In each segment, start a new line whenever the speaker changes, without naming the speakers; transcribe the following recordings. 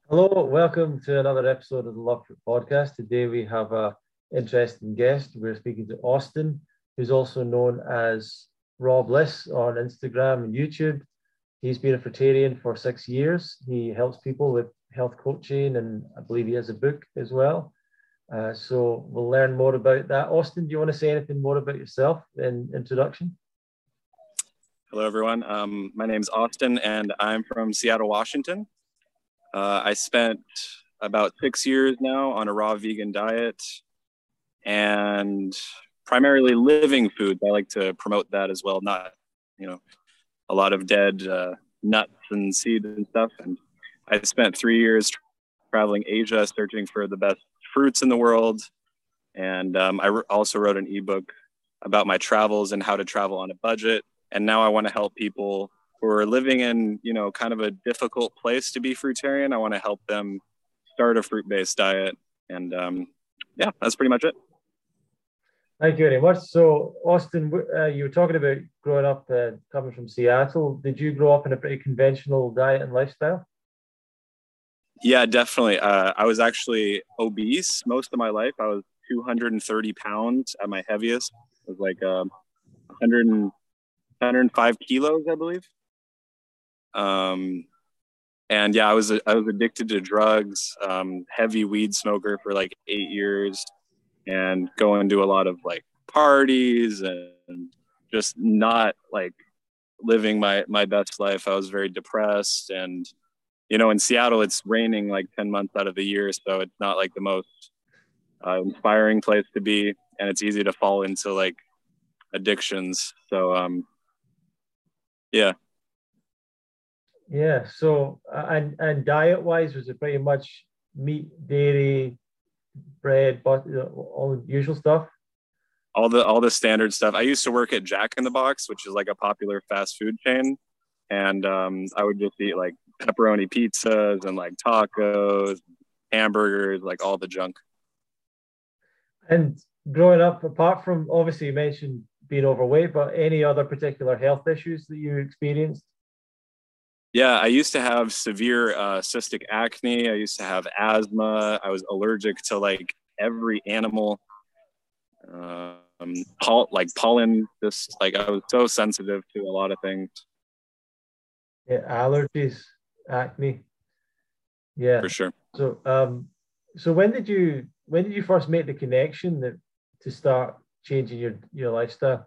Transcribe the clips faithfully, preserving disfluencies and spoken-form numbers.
Hello, welcome to another episode of the Love Fruit Podcast. Today we have a interesting guest. We're speaking to Austin, who's also known as Raw Bliss on Instagram and YouTube. He's been a fruitarian for six years. He helps people with health coaching, and I believe he has a book as well. Uh, so we'll learn more about that. Austin, do you want to say anything more about yourself in introduction?
Hello, everyone. Um, my name is Austin, and I'm from Seattle, Washington. Uh, I spent about six years now on a raw vegan diet and primarily living foods. I like to promote that as well, not, you know, a lot of dead uh, nuts and seeds and stuff. And I spent three years traveling Asia, searching for the best fruits in the world. And um, I also wrote an ebook about my travels and how to travel on a budget. And now I want to help people who are living in, you know, kind of a difficult place to be fruitarian. I want to help them start a fruit-based diet. And um, yeah, that's pretty much it.
Thank you very much. So, Austin, uh, you were talking about growing up, uh, coming from Seattle. Did you grow up in a pretty conventional diet and lifestyle?
Yeah, definitely. Uh, I was actually obese most of my life. I was two hundred thirty pounds at my heaviest. It was like um, one hundred, one hundred five kilos, I believe. Um, and yeah, I was I was addicted to drugs, um, heavy weed smoker for like eight years, and going to a lot of like parties and just not like living my my best life. I was very depressed, and you know, in Seattle, it's raining like ten months out of the year, so it's not like the most uh, inspiring place to be, and it's easy to fall into like addictions. So um, yeah.
Yeah. So, uh, and and diet wise, was it pretty much meat, dairy, bread, butter, all the usual stuff?
all the all the standard stuff. I used to work at Jack in the Box, which is like a popular fast food chain, and um, I would just eat like pepperoni pizzas and like tacos, hamburgers, like all the junk.
And growing up, apart from obviously you mentioned being overweight, but any other particular health issues that you experienced?
Yeah, I used to have severe uh, cystic acne. I used to have asthma. I was allergic to like every animal. Um, poll- like pollen. Just like I was so sensitive to a lot of things.
Yeah, allergies, acne. Yeah.
For sure.
So, um, so when did you when did you first make the connection that to start changing your your lifestyle?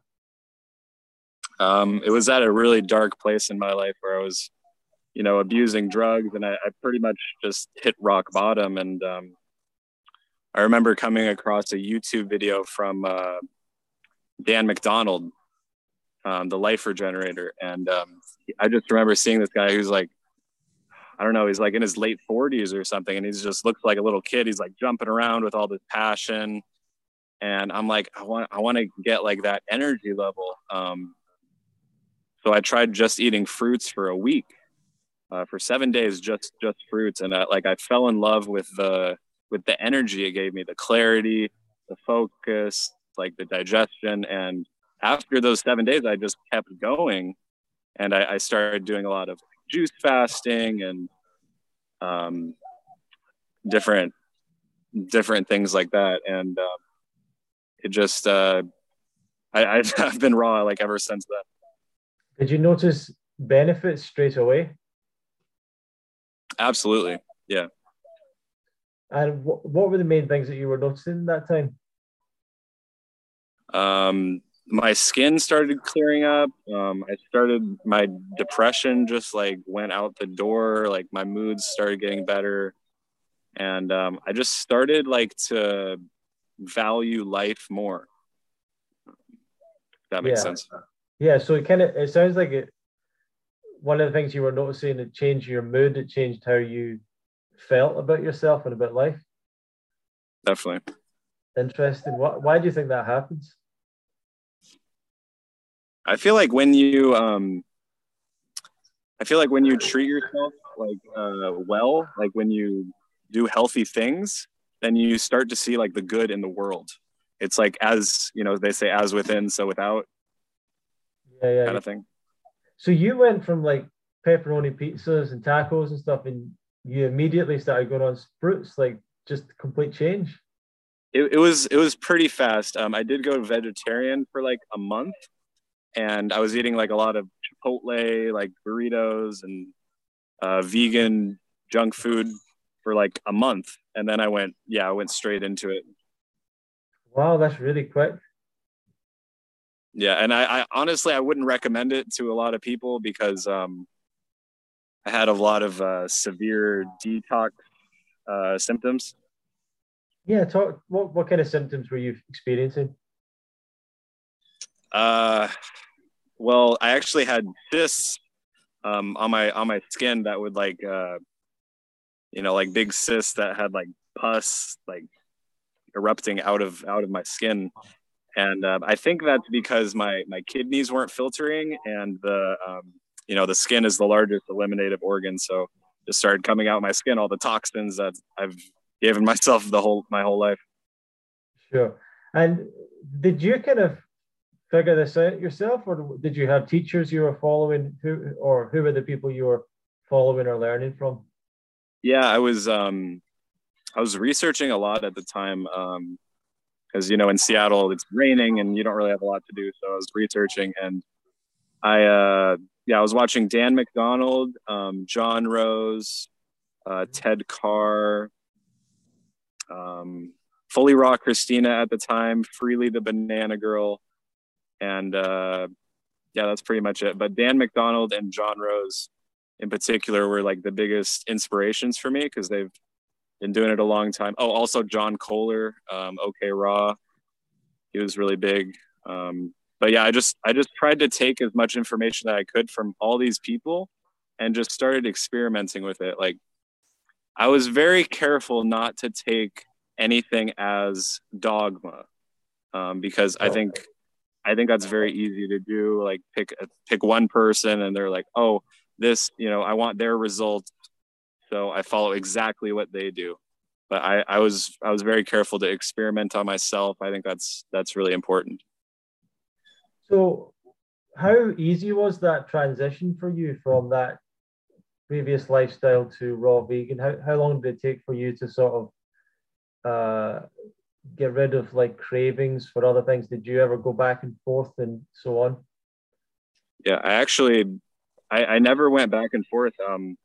Um, it was at a really dark place in my life where I was, you know, abusing drugs, and I, I pretty much just hit rock bottom. And um, I remember coming across a YouTube video from uh, Dan McDonald, um, the Life Regenerator, and um, I just remember seeing this guy who's like, I don't know, he's like in his late forties or something, and he just looks like a little kid. He's like jumping around with all this passion, and I'm like, I want, I want to get like that energy level. Um, so I tried just eating fruits for a week, uh, for seven days, just just fruits, and I, like I fell in love with the with the energy it gave me, the clarity, the focus, like the digestion. And after those seven days, I just kept going, and I, I started doing a lot of juice fasting and um, different different things like that. And uh, it just uh, I, I've been raw like ever since then.
Did you notice benefits straight away?
Absolutely, yeah.
And wh- what were the main things that you were noticing that time?
Um, my skin started clearing up. Um, I started my depression just like went out the door. Like my moods started getting better, and um, I just started like to value life more. If that makes
Yeah.
sense.
Yeah. So it kind of it sounds like it. One of the things you were noticing, it changed your mood. It changed how you felt about yourself and about life.
Definitely.
Interesting. Why, why do you think that happens?
I feel like when you um, I feel like when you treat yourself like uh, well, like when you do healthy things, then you start to see like the good in the world. It's like, as you know, they say, as within, so without,
Yeah, yeah,
kind
yeah.
of thing.
So you went from like pepperoni pizzas and tacos and stuff, and you immediately started going on fruits, like just complete change.
It, it was it was pretty fast. Um, I did go vegetarian for like a month, and I was eating like a lot of Chipotle, like burritos and uh, vegan junk food for like a month, and then I went, yeah, I went straight into it.
Wow, that's really quick.
Yeah, and I, I honestly I wouldn't recommend it to a lot of people because um, I had a lot of uh, severe detox uh, symptoms.
Yeah, talk. What what kind of symptoms were you experiencing?
Uh, well, I actually had cysts um, on my on my skin that would like uh, you know like big cysts that had like pus like erupting out of out of my skin, and uh, I think that's because my my kidneys weren't filtering, and the um, you know the skin is the largest eliminative organ, so just started coming out my skin all the toxins that I've given myself the whole my whole life.
Sure. And did you kind of figure this out yourself, or did you have teachers you were following? Who or who were the people you were following or learning from?
Yeah, I was um, I was researching a lot at the time. Um, because you know in Seattle it's raining and you don't really have a lot to do. So I was researching, and I uh, yeah I was watching Dan McDonald, um, John Rose, uh, Ted Carr, um, Fully Raw Christina at the time, Freely the Banana Girl, and uh, yeah, that's pretty much it. But Dan McDonald and John Rose in particular were like the biggest inspirations for me because they've been doing it a long time. Oh, also John Kohler, um, OK Raw, he was really big. Um, but yeah, I just I just tried to take as much information that I could from all these people and just started experimenting with it. Like I was very careful not to take anything as dogma, um, because I think I think that's very easy to do. Like pick pick one person and they're like, oh, this, you know, I want their results, so I follow exactly what they do. But I, I was I was very careful to experiment on myself. I think that's that's really important.
So, how easy was that transition for you from that previous lifestyle to raw vegan? How how long did it take for you to sort of uh, get rid of like cravings for other things? Did you ever go back and forth and so on?
Yeah, I actually I, I never went back and forth. Um,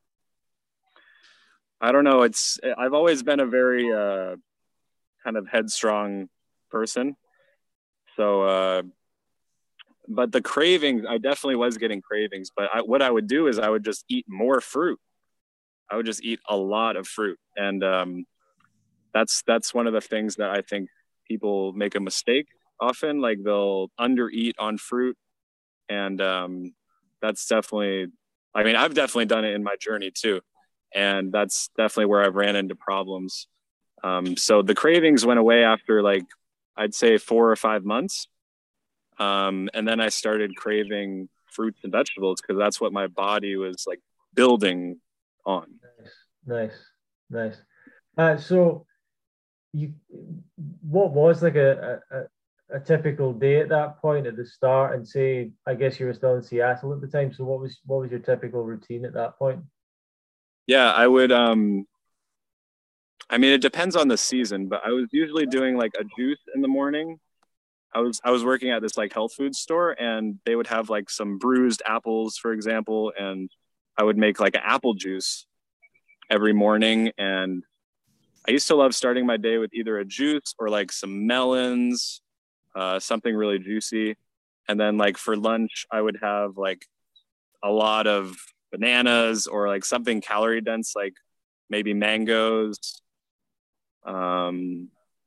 I don't know. It's I've always been a very uh, kind of headstrong person. So, uh, but the cravings, I definitely was getting cravings. But I, what I would do is I would just eat more fruit. I would just eat a lot of fruit, and um, that's that's one of the things that I think people make a mistake often. Like they'll undereat on fruit, and um, that's definitely. I mean, I've definitely done it in my journey too, and that's definitely where I've ran into problems. Um, so the cravings went away after like I'd say four or five months, um, and then I started craving fruits and vegetables because that's what my body was like building on.
Nice, nice, nice. Uh, so you, what was like a, a a typical day at that point at the start? And say, I guess you were still in Seattle at the time. So what was what was your typical routine at that point?
Yeah, I would. Um, I mean, it depends on the season, but I was usually doing like a juice in the morning. I was I was working at this like health food store, and they would have like some bruised apples, for example, and I would make like an apple juice every morning. And I used to love starting my day with either a juice or like some melons, uh, something really juicy. And then like for lunch, I would have like a lot of bananas or like something calorie dense, like maybe mangoes. Um,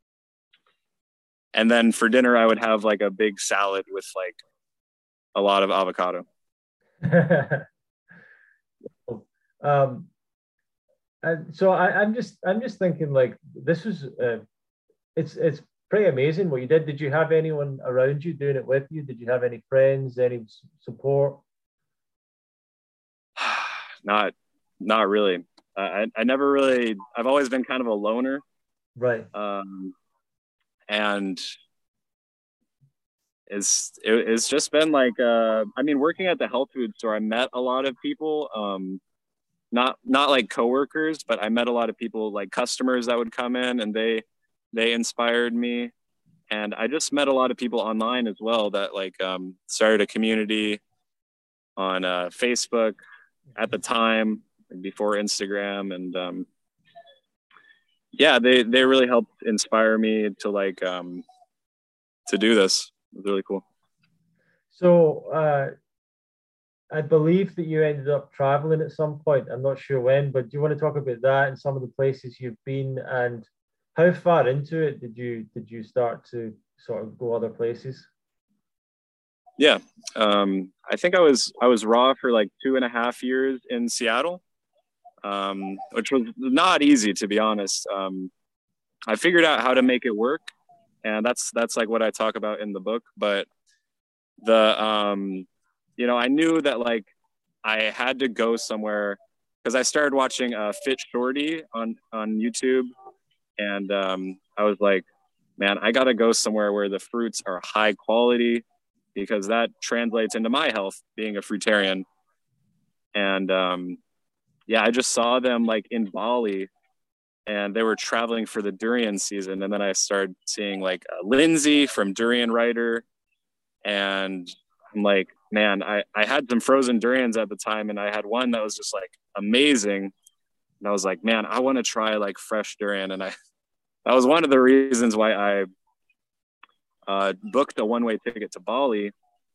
and then for dinner, I would have like a big salad with like a lot of avocado.
um, and so I, I'm just I'm just thinking like this was uh, it's it's pretty amazing what you did. Did you have anyone around you doing it with you? Did you have any friends, any support?
not, not really. I, I never really. I've always been kind of a loner,
Right.
um, and it's it, it's just been like. Uh, I mean, working at the health food store, I met a lot of people. Um, not not like coworkers, but I met a lot of people, like customers that would come in, and they they inspired me. And I just met a lot of people online as well that like um, started a community on uh, Facebook at the time, like before Instagram, and um, yeah, they they really helped inspire me to like um, to do this. It was really cool.
So uh, I believe that you ended up traveling at some point. I'm not sure when, but do you want to talk about that and some of the places you've been, and how far into it did you did you start to sort of go other places?
Yeah, um, I think I was I was raw for like two and a half years in Seattle, um, which was not easy, to be honest. Um, I figured out how to make it work, and that's that's like what I talk about in the book. But the um, you know, I knew that like I had to go somewhere because I started watching uh, Fit Shorty on on YouTube, and um, I was like, man, I got to go somewhere where the fruits are high quality, because that translates into my health being a fruitarian. And um, yeah, I just saw them like in Bali, and they were traveling for the durian season. And then I started seeing like uh, Lindsay from Durian Writer. And I'm like, man, I, I had some frozen durians at the time, and I had one that was just like amazing. And I was like, man, I want to try like fresh durian. And I, that was one of the reasons why I uh, booked a one-way ticket to Bali.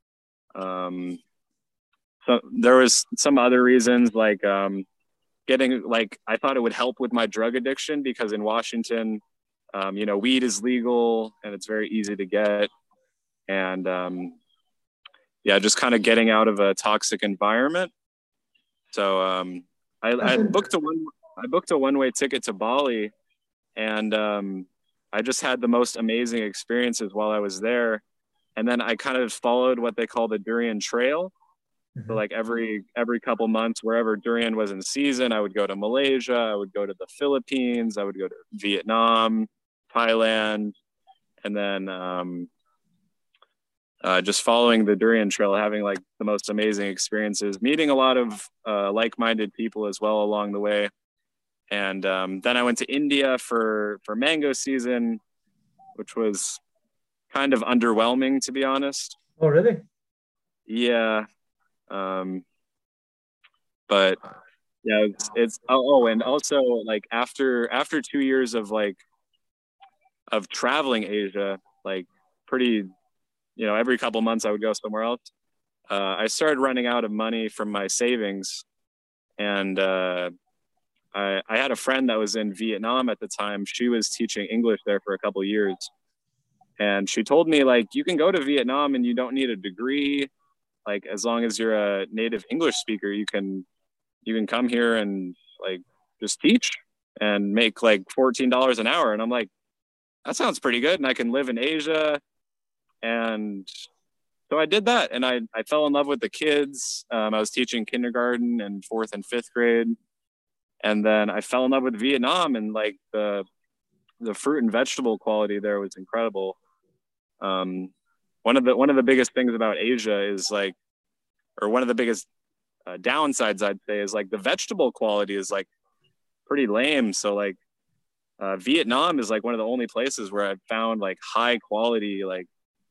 Um, so there was some other reasons, like um, getting, like, I thought it would help with my drug addiction, because in Washington, um, you know, weed is legal and it's very easy to get. And um, yeah, just kind of getting out of a toxic environment. So um, I, I booked a one, I booked a one-way ticket to Bali, and um, I just had the most amazing experiences while I was there. And then I kind of followed what they call the durian trail. Mm-hmm. So like every every couple months, wherever durian was in season, I would go to Malaysia, I would go to the Philippines, I would go to Vietnam, Thailand, and then um, uh, just following the durian trail, having like the most amazing experiences, meeting a lot of uh, like-minded people as well along the way. And um, then I went to India for for mango season, which was kind of underwhelming, to be honest.
Oh, really?
Yeah. Um, but yeah, it's, it's oh, oh, and also like after after two years of like of traveling Asia, like pretty, you know, every couple months I would go somewhere else. Uh, I started running out of money from my savings, and uh, I, I had a friend that was in Vietnam at the time. She was teaching English there for a couple years. And she told me, like, you can go to Vietnam and you don't need a degree. Like, as long as you're a native English speaker, you can you can come here and like just teach and make like fourteen dollars an hour. And I'm like, that sounds pretty good. And I can live in Asia. And so I did that. And I, I fell in love with the kids. Um, I was teaching kindergarten and fourth and fifth grade. And then I fell in love with Vietnam, and like the the fruit and vegetable quality there was incredible. Um, one of the one of the biggest things about Asia is like, or one of the biggest uh, downsides I'd say is like the vegetable quality is like pretty lame. So like uh, Vietnam is like one of the only places where I've found like high quality like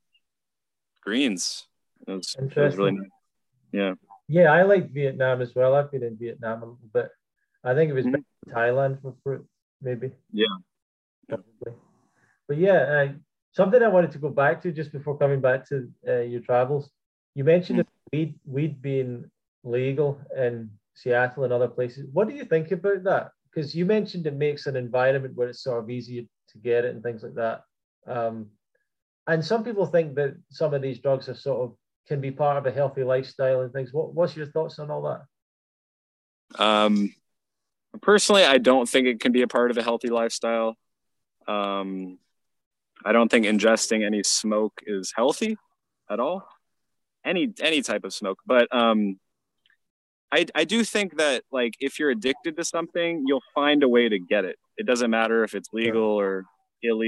greens. It was, it was really nice. Yeah.
Yeah, I like Vietnam as well. I've been in Vietnam a little bit. I think it was mm-hmm. Thailand for fruit, maybe.
Yeah.
Probably. But yeah, uh, something I wanted to go back to just before coming back to uh, your travels. You mentioned mm-hmm. weed, weed being legal in Seattle and other places. What do you think about that? Because you mentioned it makes an environment where it's sort of easier to get it and things like that. Um, and some people think that some of these drugs are sort of can be part of a healthy lifestyle and things. What, what's your thoughts on all that?
Um, personally, I don't think it can be a part of a healthy lifestyle. Um, I don't think ingesting any smoke is healthy at all. Any any type of smoke, but um, I I do think that like if you're addicted to something, you'll find a way to get it. It doesn't matter if it's legal or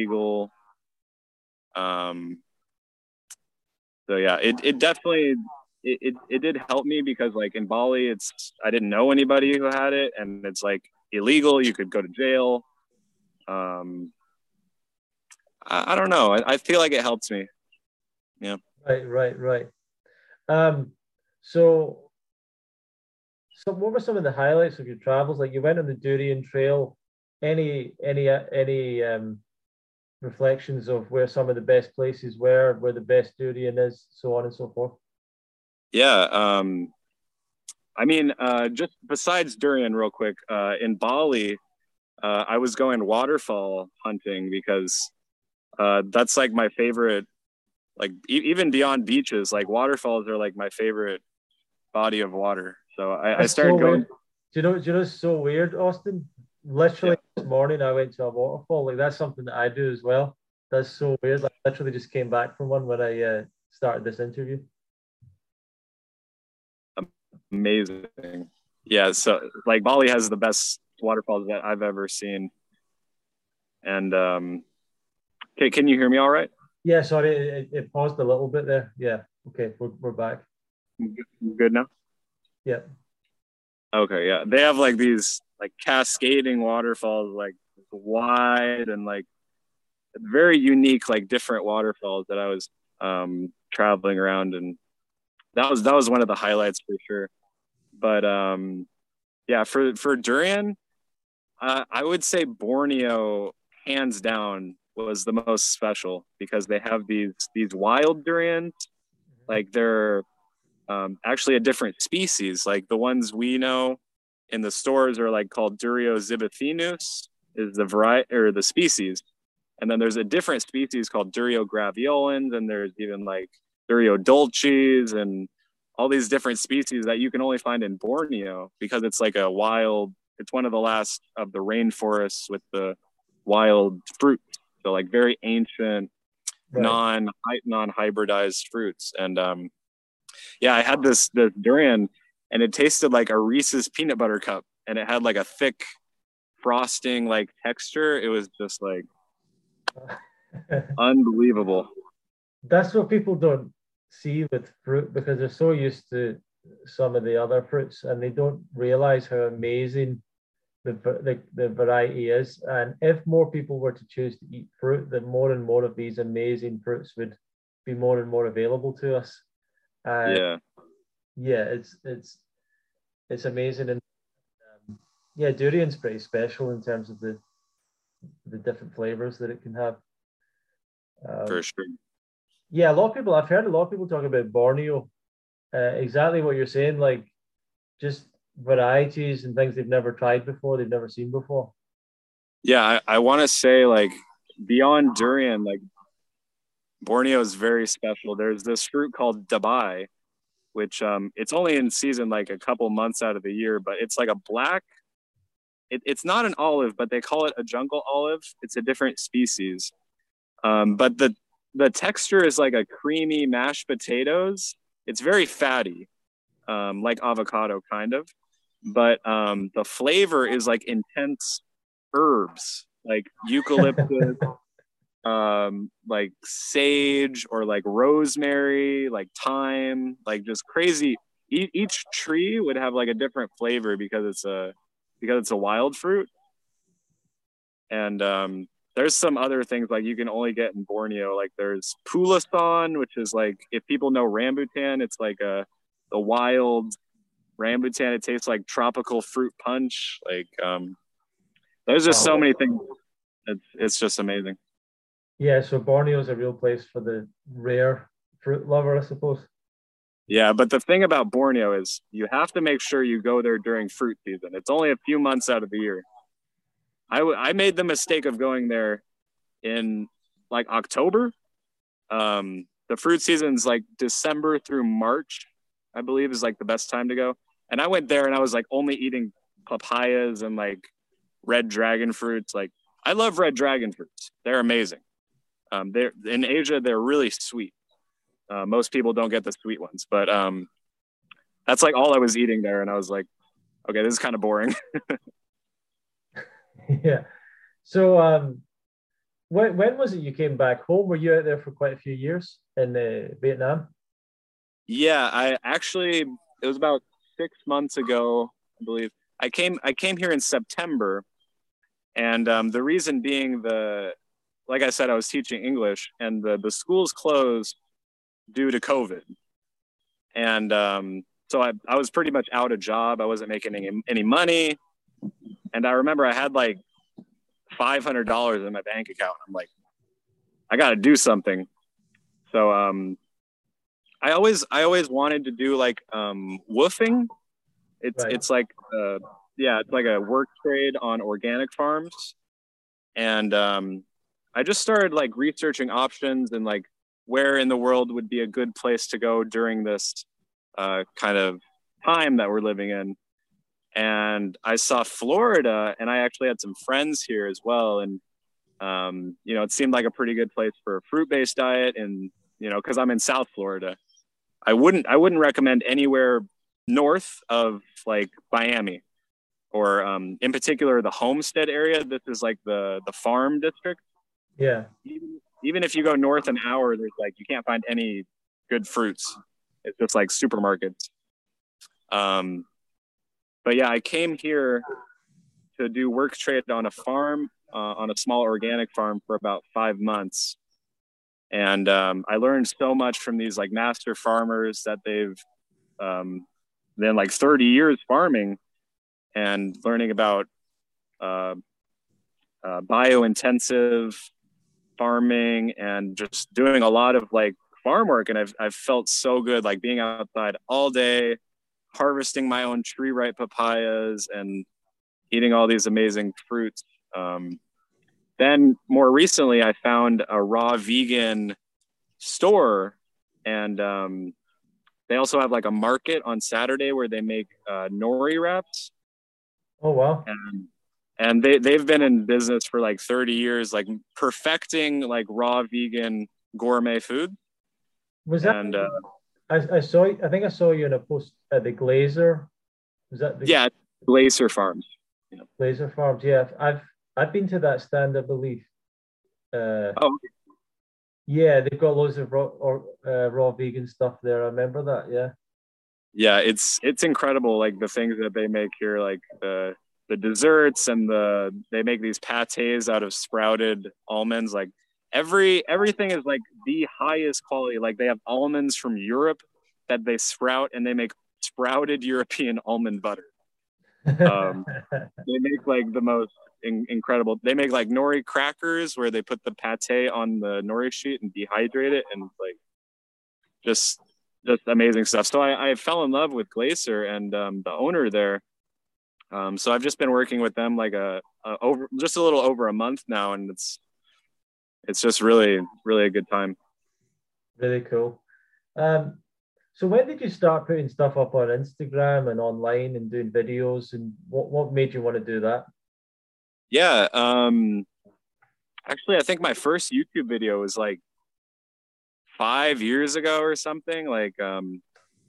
illegal. Um. So yeah, it it definitely it, it, it did help me because like in Bali, it's, I didn't know anybody who had it, and it's like illegal. You could go to jail. Um, I, I don't know. I, I feel like it helps me. Yeah.
Right, right, right. Um, so, so what were some of the highlights of your travels? Like you went on the Durian Trail. Any, any, uh, any um, reflections of where some of the best places were, where the best durian is, so on and so forth?
Yeah. Um, I mean, uh, just besides durian, real quick, uh, in Bali, uh, I was going waterfall hunting because uh, that's like my favorite. Like e- even beyond beaches, like waterfalls are like my favorite body of water. So I, I
That's so
started going.
weird. Do you know? Do you know? It's so weird, Austin. Literally
Yeah.
this morning, I went to a waterfall. Like that's something that I do as well. That's so weird. Like, I literally just came back from one when I uh, started this interview.
Amazing. Yeah. So like Bali has the best waterfalls that I've ever seen. And um, okay, can you hear me all right?
Yeah, sorry, it, it paused a little bit there. Yeah. Okay, we're we're back.
Good now.
Yeah.
Okay. Yeah. They have like these like cascading waterfalls, like wide and like very unique, like different waterfalls that I was um, traveling around, and that was that was one of the highlights for sure. But um, yeah, for for durian, uh, I would say Borneo, hands down, was the most special because they have these these wild durians, like they're um, actually a different species. Like the ones we know in the stores are like called Durio zibethinus is the variety or the species. And then there's a different species called Durio graveolens, and there's even like Durio dulcis and all these different species that you can only find in Borneo because it's like a wild, it's one of the last of the rainforests with the wild fruit. So like very ancient,
Right.
non non hybridized fruits. And um, yeah, I had this the durian, and it tasted like a Reese's peanut butter cup, and it had like a thick frosting like texture. It was just like unbelievable.
That's what people don't see with fruit because they're so used to some of the other fruits and they don't realize how amazing the, the, the variety is. And if more people were to choose to eat fruit, then more and more of these amazing fruits would be more and more available to us. And
Yeah,
yeah, it's it's it's amazing. And um, yeah, durian's pretty special in terms of the the different flavors that it can have. Um,
for sure.
yeah, a lot of people, I've heard a lot of people talk about Borneo, uh, exactly what you're saying, like just varieties and things they've never tried before, they've never seen before.
Yeah, I, I want to say like beyond durian, like Borneo is very special. There's this fruit called dabai, which um, it's only in season like a couple months out of the year, but it's like a black. It, it's not an olive, but they call it a jungle olive. It's a different species, um, but the the texture is like a creamy mashed potatoes. It's very fatty, um, like avocado kind of, but um, the flavor is like intense herbs, like eucalyptus, um, like sage or like rosemary, like thyme, like just crazy. E- each tree would have like a different flavor because it's a because it's a wild fruit. And um, there's some other things like you can only get in Borneo. Like there's pulasan, which is like if people know rambutan, it's like a the wild rambutan. It tastes like tropical fruit punch. Like um, there's just so
Wow.
many things. It's it's just amazing.
Yeah, so Borneo is a real place for the rare fruit lover, I suppose.
Yeah, but the thing about Borneo is you have to make sure you go there during fruit season. It's only a few months out of the year. I, w- I made the mistake of going there in like October. Um, the fruit season's like December through March, I believe, is like the best time to go. And I went there and I was like only eating papayas and like red dragon fruits. Like I love red dragon fruits; they're amazing. Um, they're in Asia, they're really sweet. Uh, most people don't get the sweet ones, but um, that's like all I was eating there, and I was like, okay, this is kind of boring.
Yeah. So um when when was it you came back home? Were you out there for quite a few years in uh, Vietnam?
Yeah, I actually, it was about six months ago, I believe. I came I came here in September, and um, the reason being the, like I said, I was teaching English, and the the schools closed due to COVID, and um, so I I was pretty much out of job. I wasn't making any any money, and I remember I had like five hundred dollars in my bank account. I'm like, I got to do something. So um, I always I always wanted to do like um, woofing. It's
Right.
it's like uh, yeah, it's like a work trade on organic farms, and um, I just started like researching options and like where in the world would be a good place to go during this uh, kind of time that we're living in. And I saw Florida, and I actually had some friends here as well, and um, you know, it seemed like a pretty good place for a fruit-based diet, and you know, because I'm in South Florida, I wouldn't I wouldn't recommend anywhere north of like Miami or um, in particular the Homestead area. This is like the the farm district.
Yeah.
Even, even if you go north an hour, there's like you can't find any good fruits. It's just like supermarkets. Um, but yeah, I came here to do work trade on a farm, uh, on a small organic farm for about five months. And um, I learned so much from these like master farmers that they've um, been like thirty years farming and learning about uh, uh, bio-intensive farming and just doing a lot of like farm work. And I've, I've felt so good, like being outside all day, harvesting my own tree ripe papayas and eating all these amazing fruits. Um, then more recently, I found a raw vegan store, and um, they also have like a market on Saturday where they make uh, nori wraps.
Oh wow.
And and they they've been in business for like thirty years, like perfecting like raw vegan gourmet food.
Was that?
And uh,
I, I saw. I think I saw you in a post at the Glazer. Was that the
yeah, Glacier Farms. Yeah.
Glazer Farms? Yeah, I've I've been to that stand, I believe. Uh,
Oh,
yeah, they've got loads of raw or uh, raw vegan stuff there. I remember that. Yeah.
yeah, it's it's incredible, like the things that they make here, like the the desserts and the they make these pates out of sprouted almonds. Like every everything is like the highest quality. Like they have almonds from Europe that they sprout, and they make sprouted European almond butter. Um, they make like the most in- incredible. They make like nori crackers where they put the pate on the nori sheet and dehydrate it, and like just just amazing stuff. So I, I fell in love with Glacier and um, the owner there. Um, so I've just been working with them like a, a over just a little over a month now, and it's it's just really really a good time.
Really cool. Um, so when did you start putting stuff up on Instagram and online and doing videos? And what what made you want to do that?
Yeah, um, actually, I think my first YouTube video was like five years ago or something. Like um,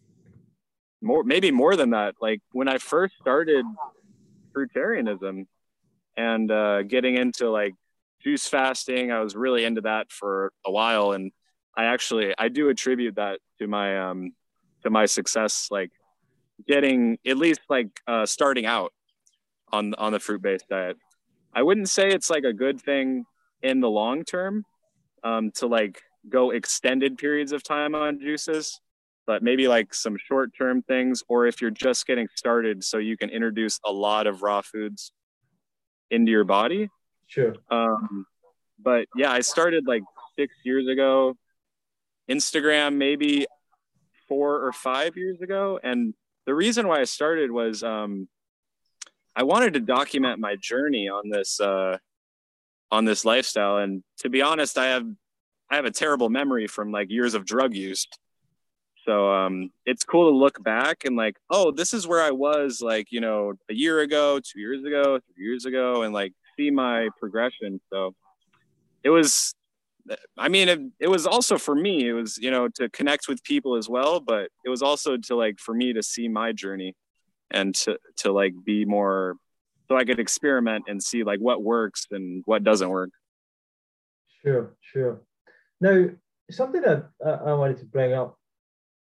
more maybe more than that. Like when I first started fruitarianism and uh, getting into like juice fasting, I was really into that for a while, and I actually I do attribute that to my um to my success, like getting at least like uh, starting out on on the fruit based diet. I wouldn't say it's like a good thing in the long term um, to like go extended periods of time on juices, but maybe like some short term things, or if you're just getting started, so you can introduce a lot of raw foods into your body.
Sure.
Um, but yeah, I started like six years ago. Instagram maybe four or five years ago, and the reason why I started was um, I wanted to document my journey on this uh, on this lifestyle. And to be honest, I have I have a terrible memory from like years of drug use. So um, it's cool to look back and like, oh, this is where I was like, you know, a year ago, two years ago, three years ago, and like see my progression. So it was, I mean, it, it was also for me, it was, you know, to connect with people as well, but it was also to like, for me to see my journey and to, to like be more, so I could experiment and see like what works and what doesn't work.
Sure, sure. Now, something that I, I wanted to bring up,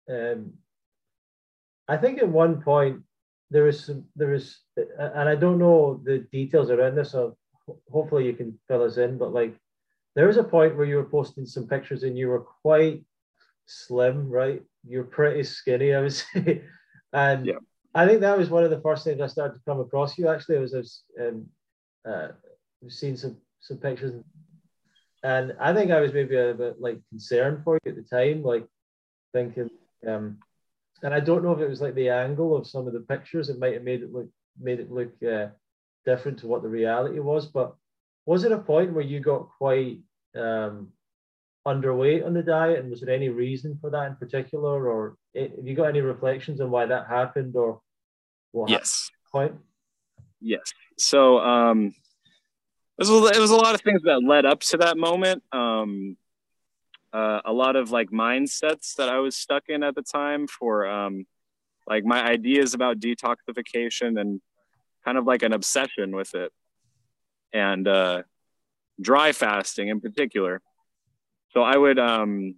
um, I think at one point there was some, there was, and I don't know the details around this, so hopefully you can fill us in, but like there was a point where you were posting some pictures and you were quite slim, right? You're pretty skinny, I would say. And
yeah.
I think that was one of the first things I started to come across you. Actually, I was, I was um, uh, seen some some pictures, and I think I was maybe a bit like concerned for you at the time, like thinking, um, and I don't know if it was like the angle of some of the pictures. It might have made it look made it look uh, different to what the reality was. But was it a point where you got quite um, underweight on the diet, and was there any reason for that in particular, or have you got any reflections on why that happened, or what
yes
point?
Yes. So um it was, it was a lot of things that led up to that moment. Um uh, a lot of like mindsets that I was stuck in at the time for um like my ideas about detoxification, and kind of like an obsession with it, and uh dry fasting in particular. So I would um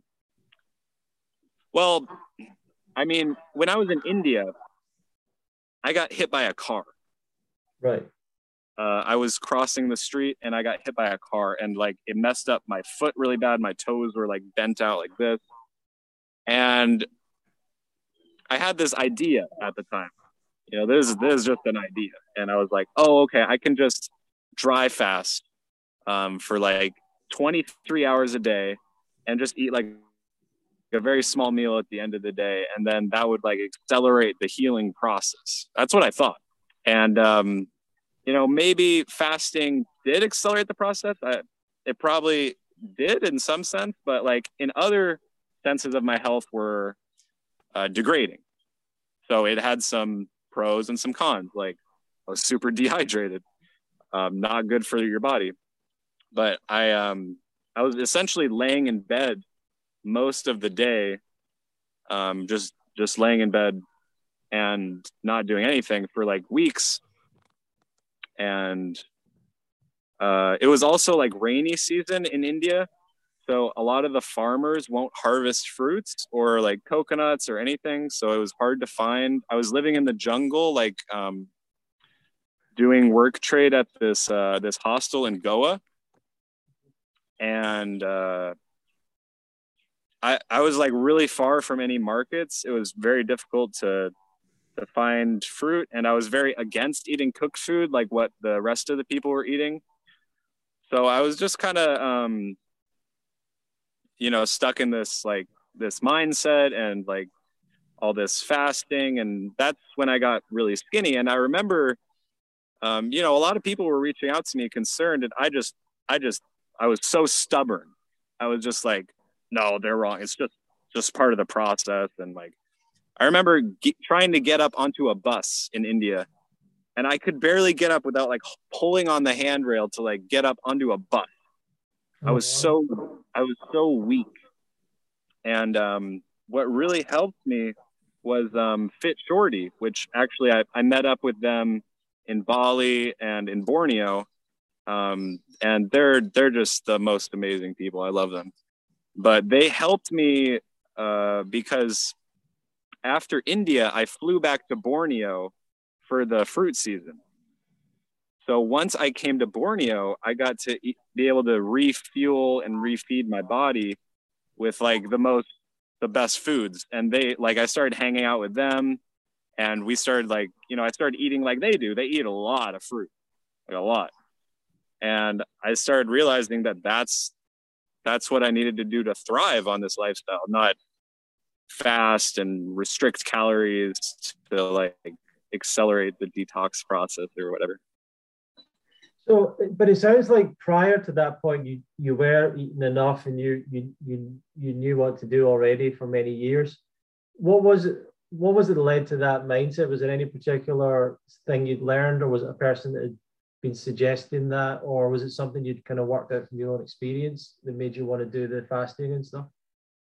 well I mean, when I was in India, I got hit by a car.
Right.
Uh, I was crossing the street and I got hit by a car, and like it messed up my foot really bad. My toes were like bent out like this. And I had this idea at the time, you know, this, this is just an idea. And I was like, oh, okay, I can just dry fast um, for like twenty-three hours a day and just eat like a very small meal at the end of the day. And then that would like accelerate the healing process. That's what I thought. And, um, you know, maybe fasting did accelerate the process. I, it probably did in some sense, but like in other senses of my health were uh, degrading. So it had some pros and some cons. Like I was super dehydrated, um, not good for your body. But I, um, I was essentially laying in bed most of the day, um, just just laying in bed and not doing anything for like weeks. And uh, it was also like rainy season in India. So a lot of the farmers won't harvest fruits or like coconuts or anything. So it was hard to find. I was living in the jungle, like um, doing work trade at this uh, this hostel in Goa. And uh, I, I was like really far from any markets. It was very difficult to to find fruit, and I was very against eating cooked food like what the rest of the people were eating. So I was just kind of um you know stuck in this like this mindset and like all this fasting, and that's when I got really skinny. And I remember um you know a lot of people were reaching out to me concerned, and I just I just I was so stubborn. I was just like, no, they're wrong. It's just just part of the process. And like I remember ge- trying to get up onto a bus in India, and I could barely get up without like pulling on the handrail to like get up onto a bus. I was so I was so weak. And um, what really helped me was um, Fit Shorty, which actually I, I met up with them in Bali and in Borneo, um, and they're they're just the most amazing people. I love them. But they helped me uh, because after India, I flew back to Borneo for the fruit season. So once I came to Borneo, I got to eat, be able to refuel and refeed my body with like the most, the best foods. And they, like, I started hanging out with them, and we started like, you know, I started eating like they do. They eat a lot of fruit, like a lot. And I started realizing that that's, that's what I needed to do to thrive on this lifestyle, not fast and restrict calories to like accelerate the detox process or whatever.
So, but it sounds like prior to that point, you you were eating enough, and you you you you knew what to do already for many years. What was it? What was it that led to that mindset? Was there any particular thing you'd learned, or was it a person that had been suggesting that, or was it something you'd kind of worked out from your own experience that made you want to do the fasting and stuff?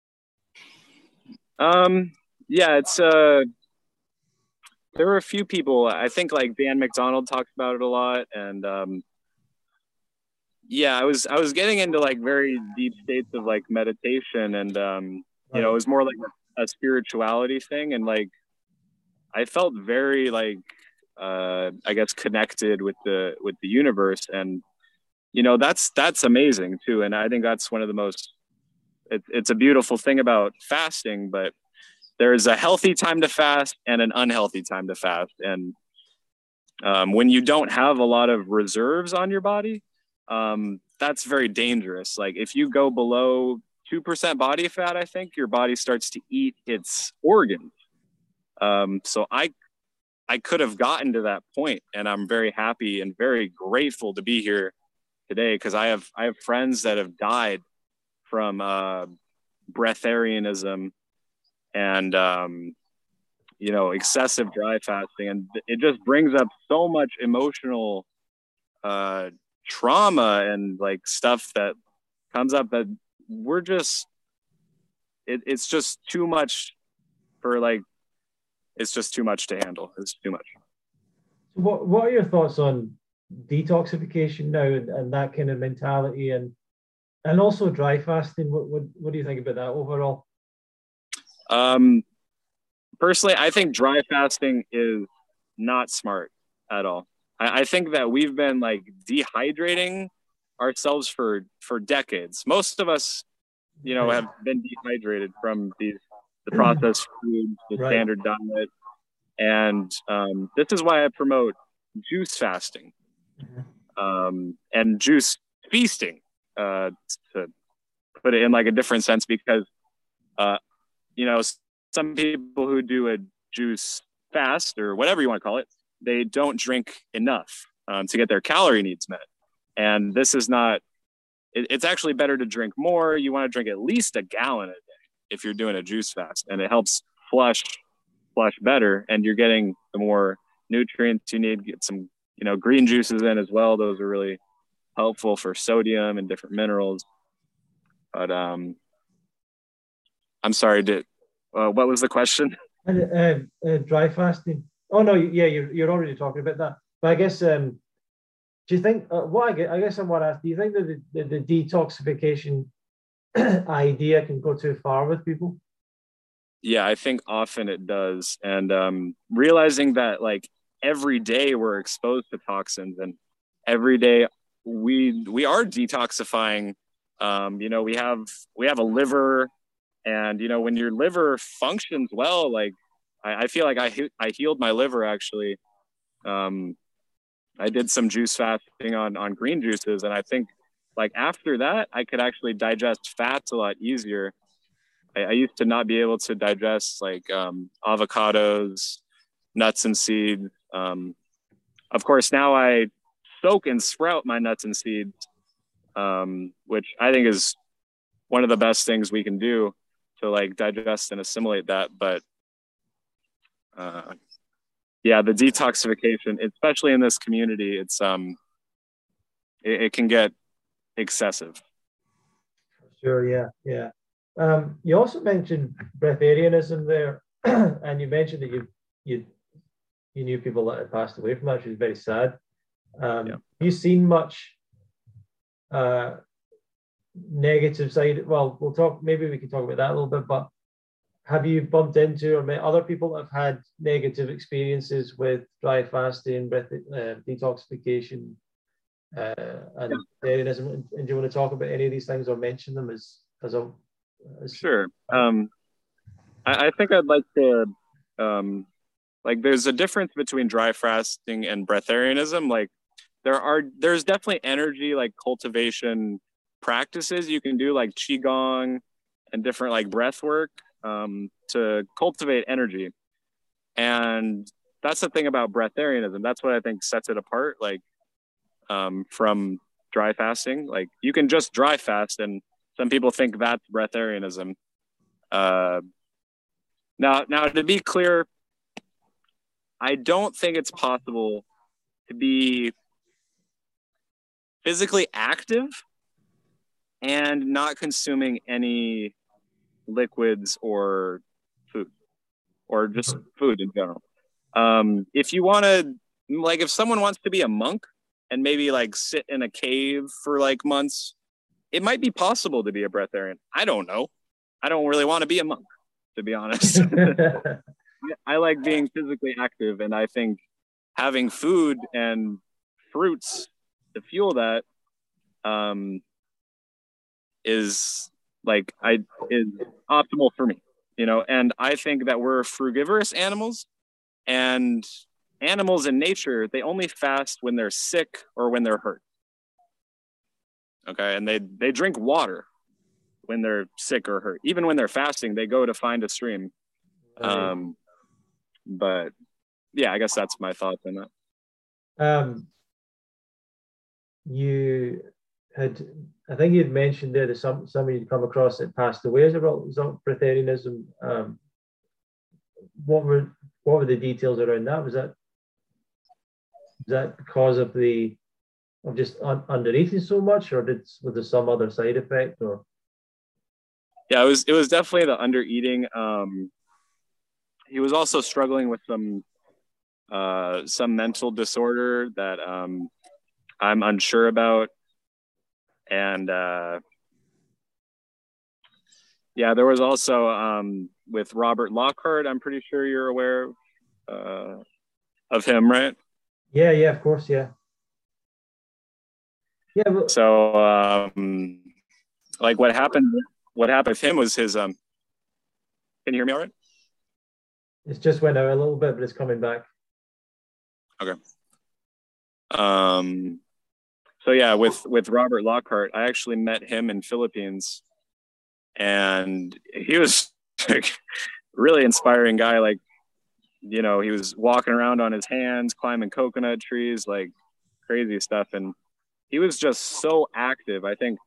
Um, yeah, it's uh, there were a few people. I think like Dan McDonald talks about it a lot, and um, yeah, I was I was getting into like very deep states of like meditation, and um, you know, it was more like a spirituality thing. And like, I felt very like, uh, I guess connected with the, with the universe. And, you know, that's, that's amazing too. And I think that's one of the most, it, it's a beautiful thing about fasting, but there's a healthy time to fast and an unhealthy time to fast. And um, when you don't have a lot of reserves on your body, um, that's very dangerous. Like if you go below two percent body fat, I think your body starts to eat its organs. Um, so I, I could have gotten to that point, and I'm very happy and very grateful to be here today, because I have, I have friends that have died from uh, breatharianism and, um, you know, excessive dry fasting. And it just brings up so much emotional uh, trauma and like stuff that comes up that we're just, it, it's just too much for like, it's just too much to handle. It's too much.
What What are your thoughts on detoxification now, and, and that kind of mentality, and and also dry fasting? What What, what do you think about that overall?
Um, personally, I think dry fasting is not smart at all. I, I think that we've been like dehydrating ourselves for for decades. Most of us, you know, have been dehydrated from these the processed foods, the right. standard diet, and um, this is why I promote juice fasting mm-hmm. um, and juice feasting, uh, to put it in like a different sense, because uh, you know, some people who do a juice fast or whatever you want to call it, they don't drink enough um, to get their calorie needs met. And this is not, it, it's actually better to drink more. You want to drink at least a gallon a day if you're doing a juice fast, and it helps flush, flush better. And you're getting the more nutrients you need, get some, you know, green juices in as well. Those are really helpful for sodium and different minerals. But um, I'm sorry, did, uh, what was the question?
And, uh, uh, dry fasting. Oh no, yeah, you're you're already talking about that. But I guess, um, do you think uh, what I guess, I guess I want to ask? Do you think that the, the, the detoxification idea can go too far with people?
Yeah, I think often it does, and um, realizing that like every day we're exposed to toxins, and every day we we are detoxifying. Um, you know, we have we have a liver. And, you know, when your liver functions well, like I, I feel like I, I healed my liver, actually. Um, I did some juice fasting on, on green juices. And I think like after that, I could actually digest fats a lot easier. I, I used to not be able to digest like um, avocados, nuts and seeds. Um, of course, now I soak and sprout my nuts and seeds, um, which I think is one of the best things we can do to like digest and assimilate that. But uh, yeah, the detoxification, especially in this community, it's um, it, it can get excessive.
Sure, yeah, yeah. Um, you also mentioned breatharianism there, and you mentioned that you you you knew people that had passed away from that, which is very sad. Um, yeah. Have you seen much uh, negative side? Well, we'll talk, maybe we can talk about that a little bit, but have you bumped into or met other people that have had negative experiences with dry fasting, breath, uh, detoxification, uh, and vegetarianism? And do you want to talk about any of these things or mention them as as a as...
Sure. Um, I, I think I'd like to um, like there's a difference between dry fasting and breatharianism. Like there are there's definitely energy like cultivation practices you can do, like qigong and different like breath work um, to cultivate energy. And that's the thing about breatharianism. That's what I think sets it apart, like um, from dry fasting. Like you can just dry fast, and some people think that's breatharianism. Uh, now, now to be clear, I don't think it's possible to be physically active and not consuming any liquids or food, or just food in general. Um, if you want to, like, if someone wants to be a monk and maybe like sit in a cave for like months, it might be possible to be a breatharian. I don't know. I don't really want to be a monk. to be honest. I like being physically active, and I think having food and fruits to fuel that um, is like I is optimal for me, you know. And I think that we're frugivorous animals, and animals in nature, they only fast when they're sick or when they're hurt. Okay, and they they drink water when they're sick or hurt. Even when they're fasting, they go to find a stream.
Right.
Um, but yeah, I guess that's my thoughts on that.
Um, you had, I think you'd mentioned there that some somebody you'd come across that passed away as a result of breatharianism. Um, what were what were the details around that? Was that was that because of the of just un, under eating so much, or did was there some other side effect? Or
yeah, it was it was definitely the under eating. Um, he was also struggling with some uh, some mental disorder that um, I'm unsure about, and uh, yeah, there was also um, with Robert Lockhart. I'm pretty sure you're aware uh, of him, right?
yeah, yeah, of course, yeah, yeah. But
So, um, like, what happened? What happened with him was his. Um, can you hear me all right?
it's just went out a little bit, but it's coming back.
Okay. Um. So yeah, with with Robert Lockhart, I actually met him in Philippines, and he was like really inspiring guy. Like, you know, he was walking around on his hands, climbing coconut trees, like crazy stuff, and he was just so active. I think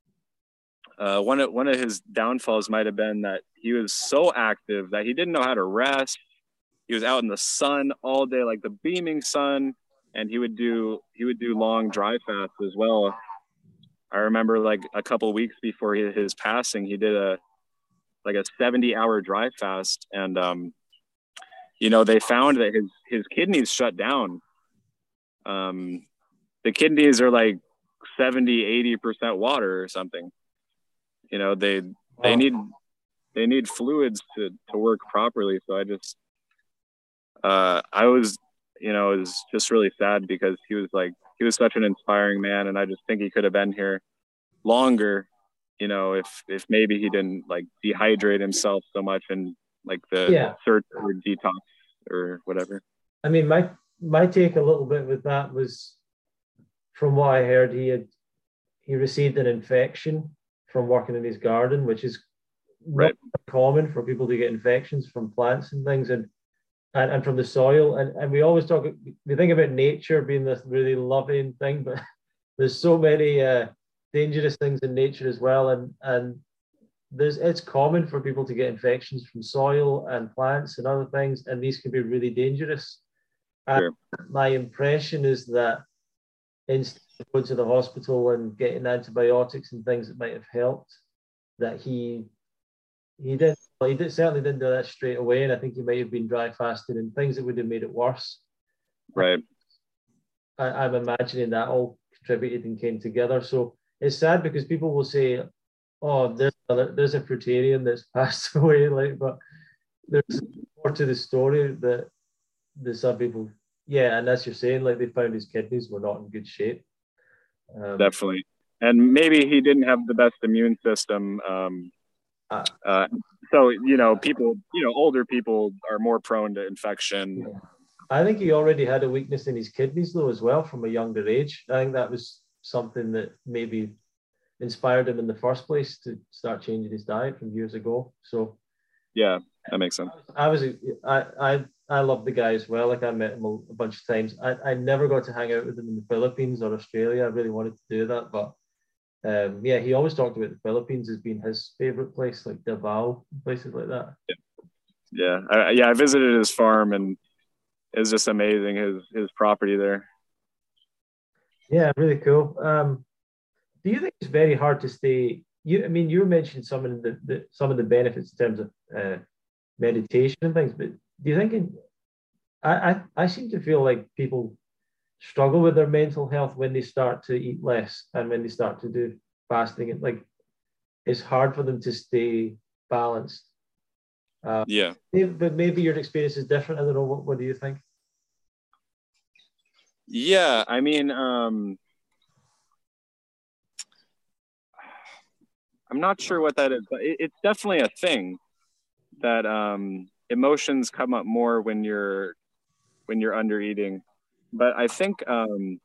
uh, one of one of his downfalls might have been that he was so active that he didn't know how to rest. He was out in the sun all day, like the beaming sun, and he would do he would do long dry fasts as well. I remember like a couple of weeks before his passing, he did a like a seventy hour dry fast, and um, you know, they found that his his kidneys shut down. Um, the kidneys are like seventy, eighty percent water or something. You know, they they
Wow.
need they need fluids to to work properly. So I just uh, I was, you know, it was just really sad because he was like he was such an inspiring man, and I just think he could have been here longer, you know, if if maybe he didn't like dehydrate himself so much and like the
Yeah,
search for detox or whatever.
I mean, my my take a little bit with that was, from what I heard, he had he received an infection from working in his garden, which is not
Right.
common for people to get infections from plants and things, and and, and from the soil. And, and we always talk, we think about nature being this really loving thing, but there's so many uh, dangerous things in nature as well. And and there's it's common for people to get infections from soil and plants and other things, and these can be really dangerous. And
Sure.
my impression is that instead of going to the hospital and getting antibiotics and things that might have helped, that he he did well, he did, certainly didn't do that straight away, and I think he might have been dry fasted and things that would have made it worse.
Right.
I, I'm imagining that all contributed and came together. So it's sad because people will say, "Oh, there's another, there's a fruitarian that's passed away," like, but there's more to the story that the some people, yeah, and as you're saying, like they found his kidneys were not in good shape. Um,
Definitely. And maybe he didn't have the best immune system. Um,
uh,
uh, so, you know, people, you know, older people are more prone to infection.
yeah. I think he already had a weakness in his kidneys though as well from a younger age. I think that was something that maybe inspired him in the first place to start changing his diet from years ago. So
Yeah, that makes sense.
I was I I I love the guy as well. Like I met him a bunch of times. I, I never got to hang out with him in the Philippines or Australia. I really wanted to do that, but um, yeah, he always talked about the Philippines as being his favorite place, like Davao, places like that.
Yeah. Yeah. I, yeah. I visited his farm and it's just amazing. His, his property there.
Yeah, really cool. Um, do you think it's very hard to stay? You, I mean, you mentioned some of the, the some of the benefits in terms of uh, meditation and things, but do you think in, I, I I seem to feel like people struggle with their mental health when they start to eat less and when they start to do fasting. And like it's hard for them to stay balanced. Uh,
Yeah.
but maybe your experience is different. I don't know. What, what do you think?
Yeah. I mean, um, I'm not sure what that is, but it, it's definitely a thing that um, emotions come up more when you're when you're under eating. But I think um,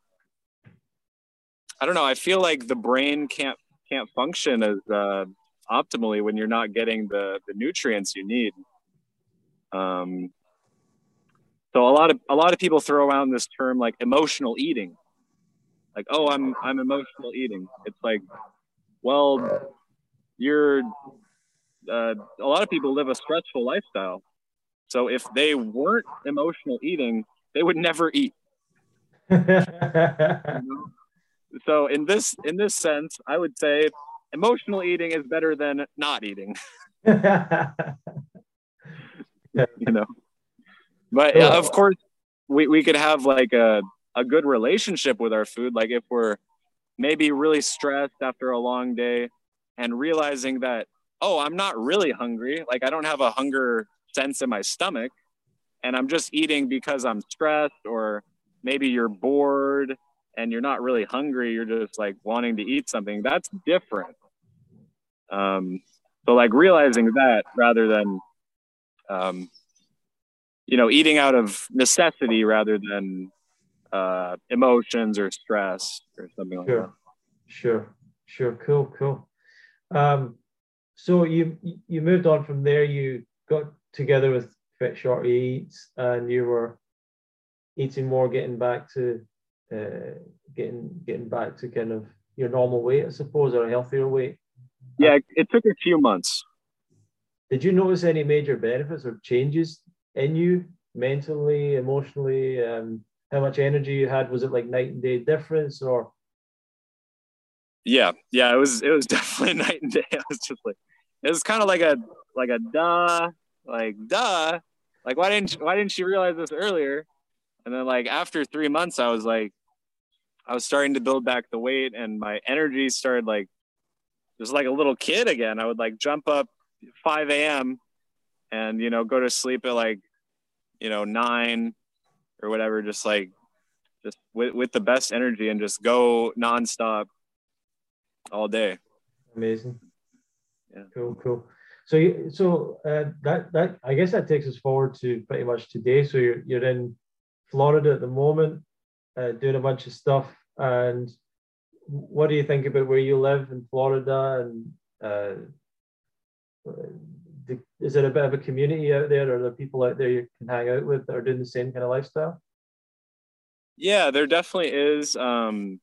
I don't know. I feel like the brain can't can't function as uh, optimally when you're not getting the the nutrients you need. Um, so a lot of a lot of people throw around this term like emotional eating, like, oh, I'm I'm emotional eating. It's like, well, you're uh, a lot of people live a stressful lifestyle. So if they weren't emotional eating, they would never eat. You know? So in this in this sense, I would say emotional eating is better than not eating. You know, but uh, of course, we, we could have like a a good relationship with our food. Like if we're maybe really stressed after a long day and realizing that, oh, I'm not really hungry. Like I don't have a hunger sense in my stomach and I'm just eating because I'm stressed, or maybe you're bored and you're not really hungry. You're just like wanting to eat something. That's different. Um, so like realizing that rather than, um, you know, eating out of necessity rather than uh, emotions or stress or something like
sure,
that.
sure, sure. Cool, cool. Um, so you you moved on from there. You got together with Fit Shorty Eats, and you were eating more, getting back to uh, getting getting back to kind of your normal weight, I suppose, or a healthier weight. Uh,
Yeah, it took a few months.
did you notice any major benefits or changes in you mentally, emotionally? Um, how much energy you had? Was it like night and day difference, or?
Yeah, yeah, it was it was definitely night and day. I was just like, it was kind of like a like a duh, like duh, like why didn't why didn't you realize this earlier? And then like after three months, I was like, I was starting to build back the weight, and my energy started like just like a little kid again. I would like jump up five a m and you know go to sleep at like you know nine or whatever, just like just with with the best energy and just go nonstop all day.
Amazing.
Yeah.
Cool, cool. So, you, so uh, that that I guess that takes us forward to pretty much today. So you're you're in Florida at the moment, uh, doing a bunch of stuff. And what do you think about where you live in Florida? And uh, the, is it a bit of a community out there, or are there people out there you can hang out with that are doing the same kind of lifestyle?
Yeah, there definitely is. Um,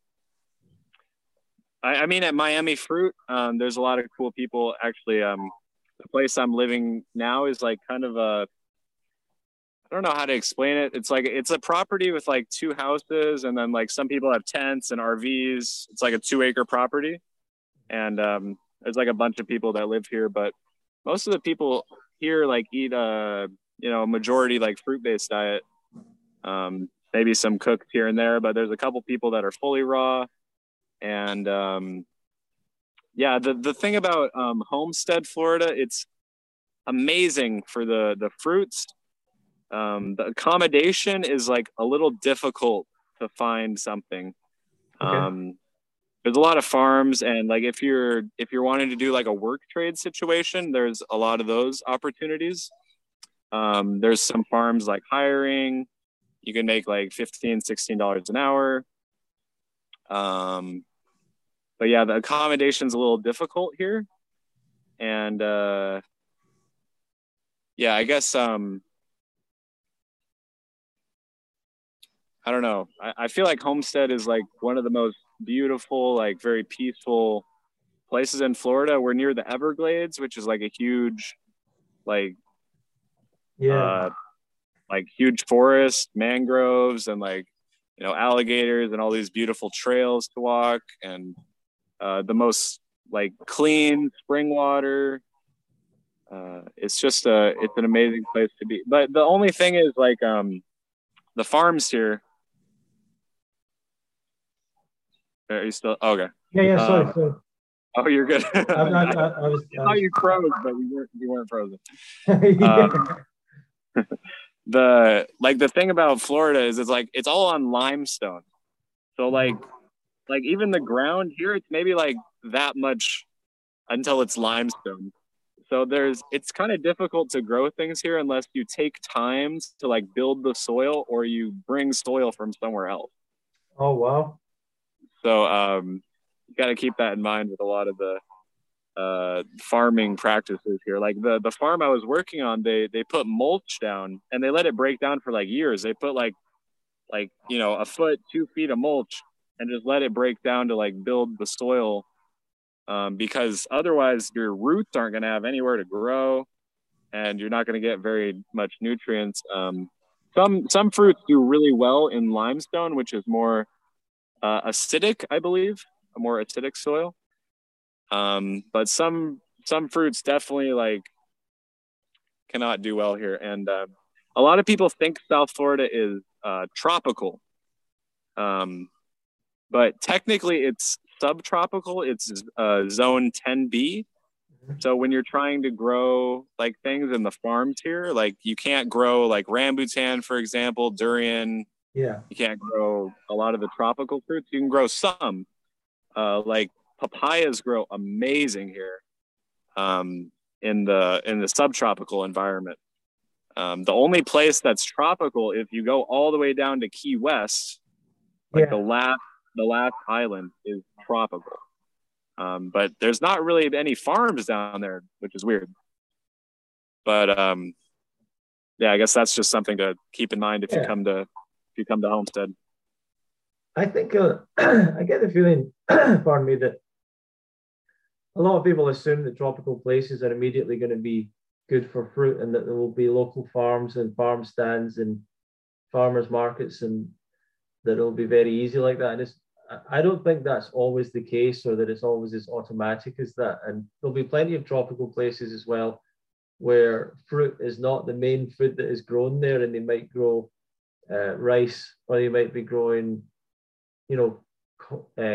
I, I mean, at Miami Fruit, um, there's a lot of cool people. Actually, um, the place I'm living now is like kind of a, I don't know how to explain it. It's like it's a property with like two houses, and then like some people have tents and R Vs. It's like a two acre property, and um, there's like a bunch of people that live here. But most of the people here like eat a you know majority like fruit based diet. Um, maybe some cooked here and there, but there's a couple people that are fully raw. And um, yeah, the the thing about um, Homestead, Florida, it's amazing for the the fruits. Um, the accommodation is like a little difficult to find something.
Okay.
Um, there's a lot of farms, and like if you're if you're wanting to do like a work trade situation, there's a lot of those opportunities. Um, there's some farms like hiring. You can make like fifteen, sixteen dollars an hour. Um, but yeah, the accommodation's a little difficult here. And uh, yeah, I guess um, I don't know. I, I feel like Homestead is like one of the most beautiful, like very peaceful places in Florida. We're near the Everglades, which is like a huge, like,
Yeah.
uh, like huge forest, mangroves, and like, you know, alligators and all these beautiful trails to walk, and uh, the most like clean spring water. Uh, it's just a, it's an amazing place to be. But the only thing is like, um, the farms here. Are you still okay?
Yeah. Yeah. Sorry.
Um,
Sorry.
Oh, you're good. I,
I, I, I, I was.
I
I
thought
was
you froze, but you weren't. You weren't frozen.
yeah.
Um, the like the thing about Florida is it's like it's all on limestone. So like like even the ground here, it's maybe like that much until it's limestone. So there's it's kind of difficult to grow things here unless you take time to like build the soil or you bring soil from somewhere else.
Oh wow.
So um, you got to keep that in mind with a lot of the uh, farming practices here. Like the the farm I was working on, they they put mulch down and they let it break down for like years. They put like like you know a foot, two feet of mulch, and just let it break down to like build the soil. Um, because otherwise your roots aren't going to have anywhere to grow, and you're not going to get very much nutrients. Um, some some fruits do really well in limestone, which is more uh, acidic, I believe, a more acidic soil. Um, but some some fruits definitely like cannot do well here, and uh, a lot of people think South Florida is uh, tropical, um, but technically it's subtropical. It's uh, zone ten B. So when you're trying to grow like things in the farms here, like you can't grow like rambutan, for example, durian.
Yeah.
You can't grow a lot of the tropical fruits. You can grow some, uh, like papayas grow amazing here um, in the in the subtropical environment. Um, the only place that's tropical, if you go all the way down to Key West, like the
Yeah.
last the last island is tropical. Um, but there's not really any farms down there, which is weird. But um, yeah, I guess that's just something to keep in mind if you
Yeah.
come to if you come to Homestead.
I think uh, I get the feeling, pardon me, that a lot of people assume that tropical places are immediately going to be good for fruit and that there will be local farms and farm stands and farmers markets and that it'll be very easy like that. And it's, I don't think that's always the case or that it's always as automatic as that. And there'll be plenty of tropical places as well where fruit is not the main food that is grown there and they might grow uh, rice or they might be growing, you know, uh,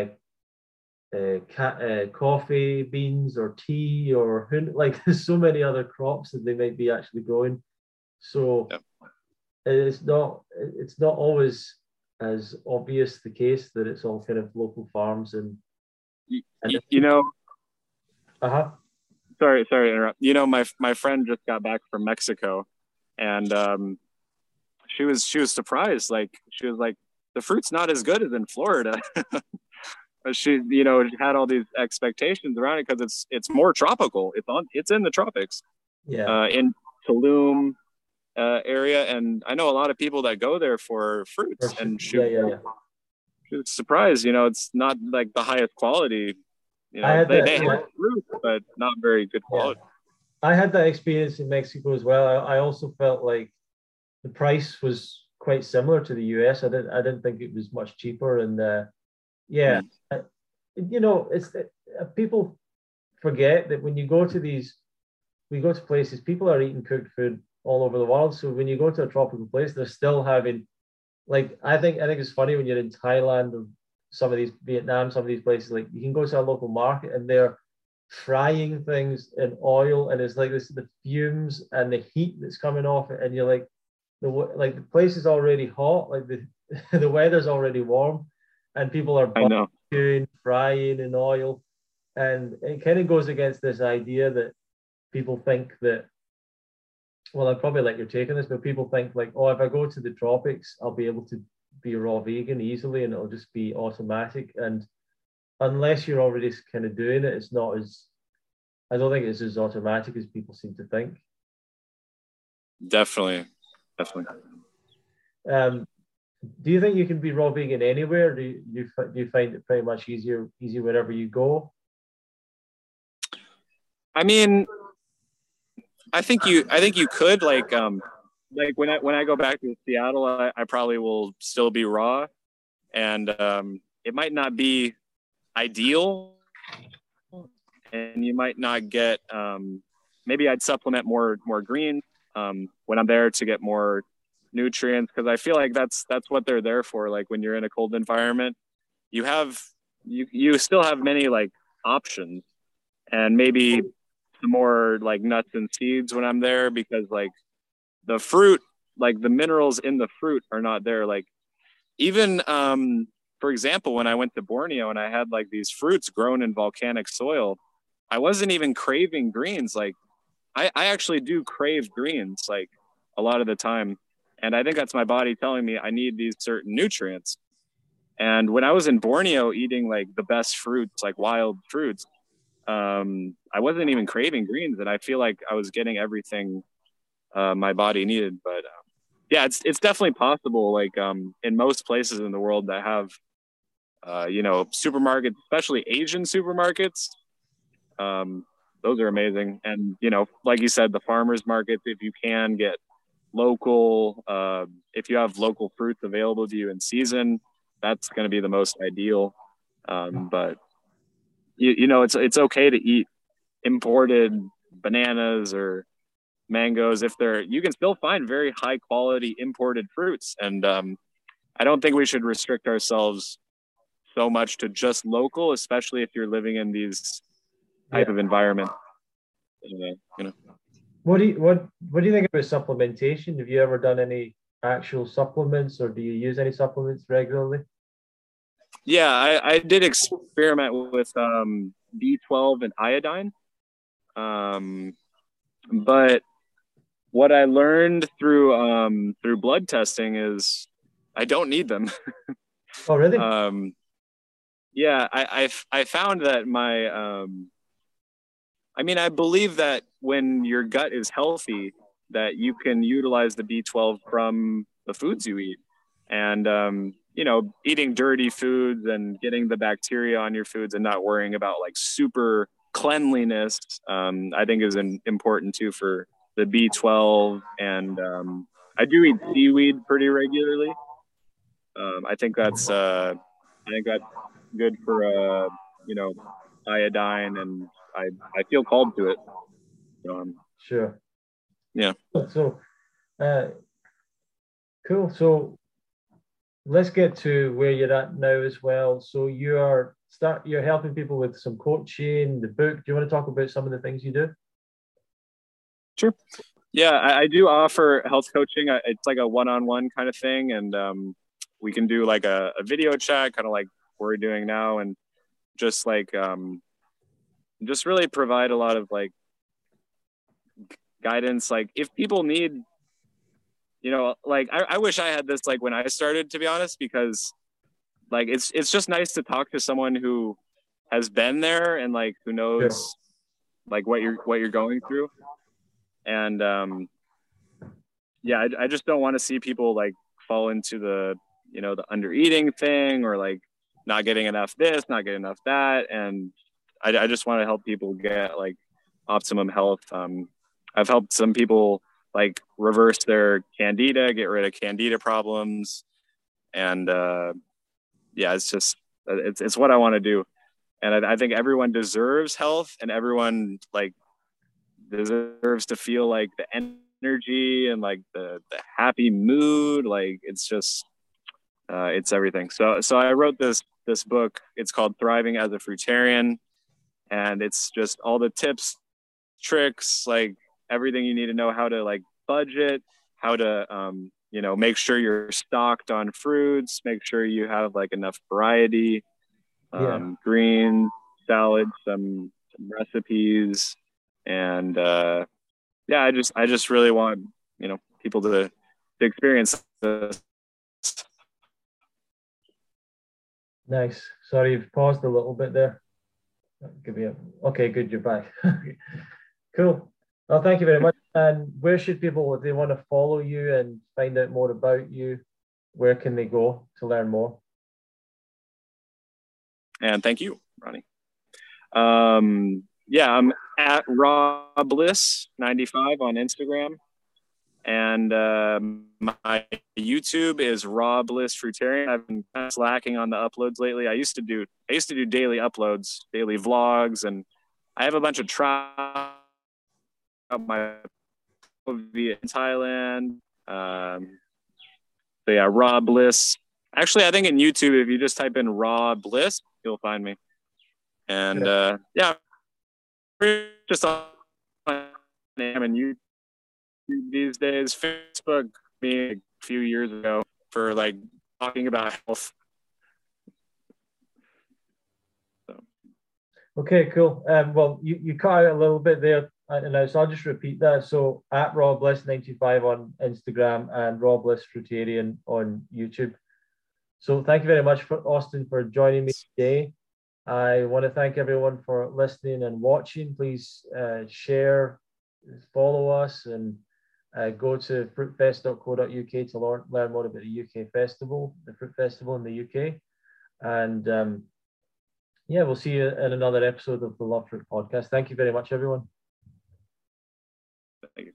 uh, ca- uh, coffee beans or tea or like there's so many other crops that they might be actually growing. So
Yep.
it's not it's not always as obvious the case that it's all kind of local farms and
You,
and
you know,
uh-huh.
sorry, sorry to interrupt. You know, my my friend just got back from Mexico, and um, she was she was surprised. Like she was like, the fruit's not as good as in Florida. She, you know, had all these expectations around it because it's it's more tropical. It's on it's in the tropics,
Yeah.
uh, in Tulum uh, area, and I know a lot of people that go there for fruits.
Sure.
And she,
Yeah, yeah, yeah.
she was surprised. You know, it's not like the highest quality. You
I
know,
had
they
that.
they
Yeah,
have fruit, but not very good
yeah.
quality.
I had that experience in Mexico as well. I, I also felt like the price was quite similar to the U S. I didn't I didn't think it was much cheaper, and uh, yeah,
Mm.
I, you know, it's uh, people forget that when you go to these, we go to places, people are eating cooked food all over the world. So when you go to a tropical place, they're still having like I think I think it's funny when you're in Thailand or some of these Vietnam, some of these places, like you can go to a local market and they're frying things in oil and it's like this the fumes and the heat that's coming off it, and you're like the like the place is already hot, like the the weather's already warm, and people are
I know.
barbecuing, frying in oil, and it kind of goes against this idea that people think that well, I'd probably like your take on this, but people think like, oh, if I go to the tropics, I'll be able to be raw vegan easily and it'll just be automatic. And unless you're already kind of doing it, it's not as, I don't think it's as automatic as people seem to think.
Definitely, definitely.
Um, do you think you can be raw vegan anywhere? Do you, do you, do you find it pretty much easier, easy wherever you go?
I mean, I think you I think you could like um like when I when I go back to Seattle, I, I probably will still be raw, and um, it might not be ideal, and you might not get um, maybe I'd supplement more more green um, when I'm there to get more nutrients, because I feel like that's that's what they're there for. Like when you're in a cold environment, you have you you still have many like options, and maybe some more like nuts and seeds when I'm there, because like the fruit, like the minerals in the fruit are not there. Like even, um, for example, when I went to Borneo and I had like these fruits grown in volcanic soil, I wasn't even craving greens. Like I, I actually do crave greens like a lot of the time. And I think that's my body telling me I need these certain nutrients. And when I was in Borneo eating like the best fruits, like wild fruits, um, I wasn't even craving greens. And I feel like I was getting everything uh, my body needed. But uh, yeah, it's it's definitely possible. Like um, in most places in the world that have, uh, you know, supermarkets, especially Asian supermarkets, um, those are amazing. And you know, like you said, the farmers markets, if you can get local, uh, if you have local fruits available to you in season, that's going to be the most ideal. Um, but you, you know, it's it's okay to eat imported bananas or mangoes if they're, you can still find very high quality imported fruits. And um, I don't think we should restrict ourselves so much to just local, especially if you're living in these type
Yeah.
of environment. Uh, you know.
What do you what what do you think about supplementation? Have you ever done any actual supplements, or do you use any supplements regularly?
Yeah, I, I did experiment with um, B twelve and iodine. Um, but what I learned through um, through blood testing is I don't need them.
Oh, really?
um, yeah, I, I I found that my um, I mean, I believe that when your gut is healthy, that you can utilize the B twelve from the foods you eat. And, um, you know, eating dirty foods and getting the bacteria on your foods and not worrying about like super cleanliness, um, I think is an, important too for the B twelve. And um, I do eat seaweed pretty regularly. Um, I think that's, uh, I think that's good for, uh, you know, iodine, and I, I feel called to it. Um,
Sure.
yeah.
So, uh, cool. So let's get to where you're at now as well. So you are start you're helping people with some coaching, the book. Do you want to talk about some of the things you do?
Sure. Yeah, I, I do offer health coaching. It's like a one-on-one kind of thing, and um, we can do like a, a video chat, kind of like we're doing now, and just like um, just really provide a lot of like guidance. Like if people need, you know, like I, I wish I had this like when I started, to be honest, because like it's it's just nice to talk to someone who has been there and like who knows
Sure.
like what you're what you're going through. And um, yeah, I, I just don't want to see people like fall into the, you know, the under eating thing, or like not getting enough this, not getting enough that. And I, I just want to help people get like optimum health. Um, I've helped some people like reverse their candida, get rid of candida problems. And uh, yeah, it's just, it's, it's what I want to do. And I, I think everyone deserves health, and everyone like deserves to feel like the energy and like the, the happy mood. Like it's just, uh, it's everything. So, so I wrote this, this book. It's called Thriving as a Fruitarian. And it's just all the tips, tricks, like everything you need to know how to like budget, how to, um, you know, make sure you're stocked on fruits, make sure you have like enough variety,
Yeah.
um, greens, salads, some, some recipes. And, uh, yeah, I just, I just really want, you know, people to, to experience this.
Nice. Sorry, you've paused a little bit there. Give me a okay, good, you're back. Cool. Well, thank you very much. And where should people, if they want to follow you and find out more about you, where can they go to learn more?
And thank you, Ronnie. Um, yeah, I'm at Raw Bliss ninety-five on Instagram. And uh, my YouTube is Raw Bliss Fruitarian. I've been kind of slacking on the uploads lately. I used to do I used to do daily uploads, daily vlogs, and I have a bunch of trials my via Thailand. Um, so yeah, Raw Bliss. Actually, I think in YouTube, if you just type in Raw Bliss, you'll find me. And
Yeah.
uh, yeah, just on and YouTube these days. Facebook me a few years ago for like talking about health. So.
Okay, cool. Um, well, you, you cut out a little bit there, and now so I'll just repeat that. So at Rob Bliss ninety-five on Instagram and Rob Bliss Fruitarian on YouTube. So thank you very much for Austin for joining me today. I want to thank everyone for listening and watching. Please uh, share, follow us, and uh, go to fruitfest dot co dot U K to learn, learn more about the U K festival, the Fruit Festival in the U K. And um, yeah, we'll see you in another episode of the Love Fruit podcast. Thank you very much, everyone.
Thank you.